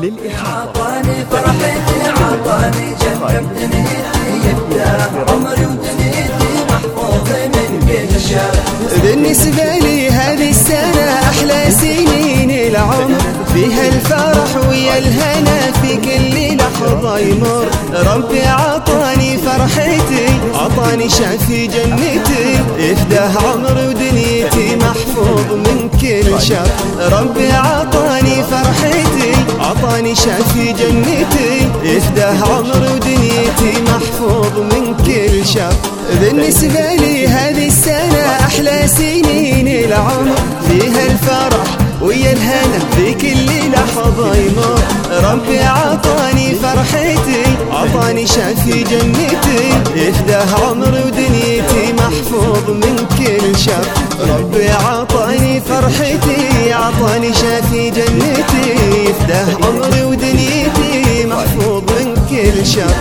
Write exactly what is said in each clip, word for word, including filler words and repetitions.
للإحاطة. عطاني فرحتي عطاني جنة بدنيتي يفتح عمري ودنيتي محفوظة من كل شر. بالنسبة لي هذه السنة أحلى سنين العمر، فيها الفرح ويا الهنا في كل لحظة يمر. ربي عطاني فرحتي عطاني شافي جنتي، يفداه عمري ودنيتي محفوظ من كل شر. ربي عطاني فرحتي عطاني شافي جنتي، يفداه عمري ودنيتي محفوظ من كل شر. بالنسبة لي هذه السنة أحلى سنين العمر، فيها الفرح ويا الهنا في كل لحظة يمر. ربي عطاني فرحتي عطاني شافي جنتي، يفداه عمري ودنيتي محفوظ من كل شر. ربي عطاني فرحتي عطاني شافي جنتي، يفداه عمري ودنيتي محفوظ من كل شر.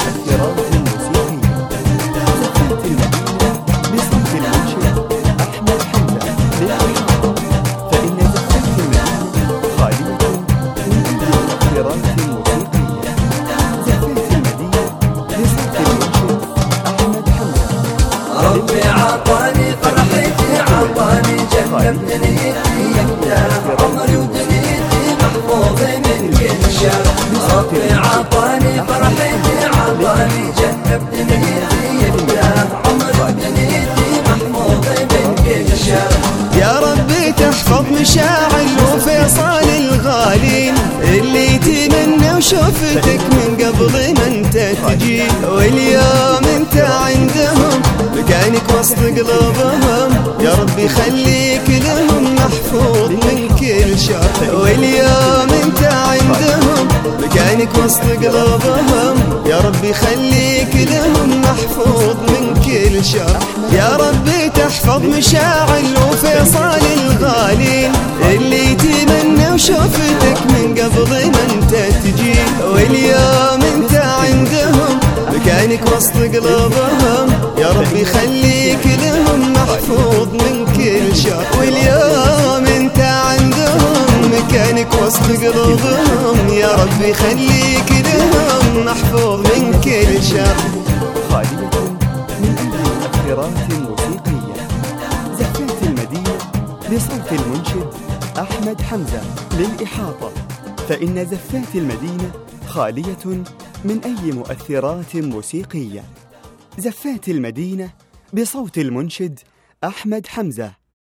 ربي عطاني فرحتي عطاني جنة بدنيتي يفتح عمري ودنيتي محفوظة من كل شر. ربي عطاني فرحتي عطاني جنة بدنيتي يفتح عمري ودنيتي محفوظة من كل شر. يا ربي تحفظ مشاعل وفيصال الغالين اللي تمنى وشوفتك من قبل ما انت تجي، واليوم انت عندهم مكانك وسط قلوبهم. يا ربي خليك لهم محفوظ من كل شر، واليوم انت عندهم مكانك وسط قلوبهم. يا ربي خليك لهم محفوظ من كل شر. يا ربي تحفظ مشاعل وفيصال الغالين اللي تمنى وشوفتك من قبل ما انت تجي، واليوم انت عندهم مكانك وسط قلوبهم. يا ربي خليك لهم محفوظ من كل شر، واليوم انت عندهم مكانك وسط قلوبهم. يا ربي خليك لهم محفوظ من كل شر. خالية من أي مؤثرات موسيقية. زفات المدينة بصوت المنشد أحمد حمزة للإحاطة، فإن زفات المدينة خالية من أي مؤثرات موسيقية. زفات المدينة بصوت المنشد أحمد حمزة